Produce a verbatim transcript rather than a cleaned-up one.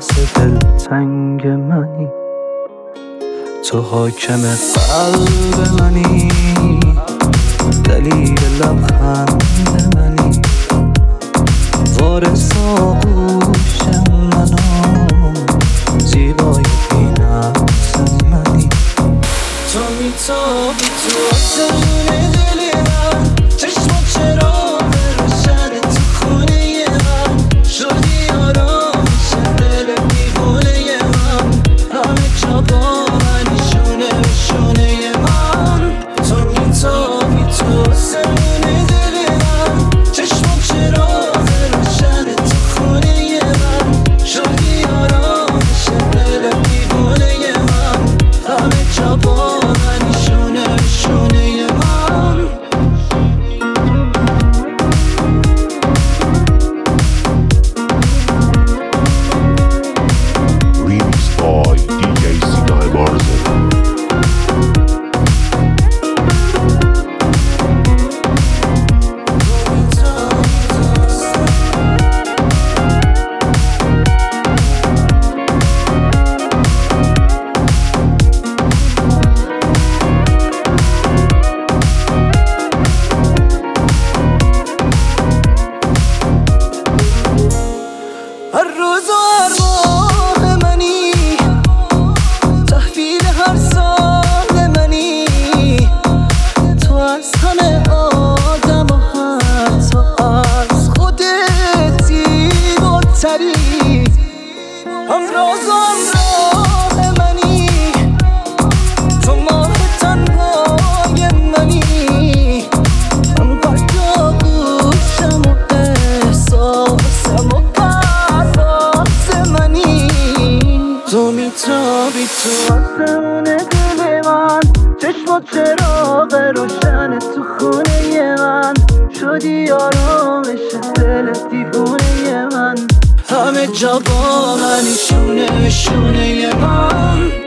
دل تنگ منی، تو حاکم قلب منی، دلیل لبخند منی، وارث آغوش منو، زیبای بی‌نقص منی. تو میتابی تو آسمون دل من، چشمات چراغ روشن تو خونه من، شدی آرامش دل دیوونه من، همه جا با منی شونه به شونه من. تو میتابی تو آسمون دل من، چشمات چراغ روشن تو خونه من، شدی آرامش دل دیوونه من، همه جا با منی شونه به شونه من. Remix by دی جی سیدای بارزه. هر روز و هر ماه منی، تحویل هر سال منی، تو از همه آدم و حتی از خودت زیباتری. همراز و همراه منی، تو ماه تنهای منی، هم قلب و گوشم و احساسم و تو میتابی تو آسمون دل من، چشمات چراغ روشن تو خونه من، شدی آرامش دل دیوونه من، همه جا با منی شونه به شونه من.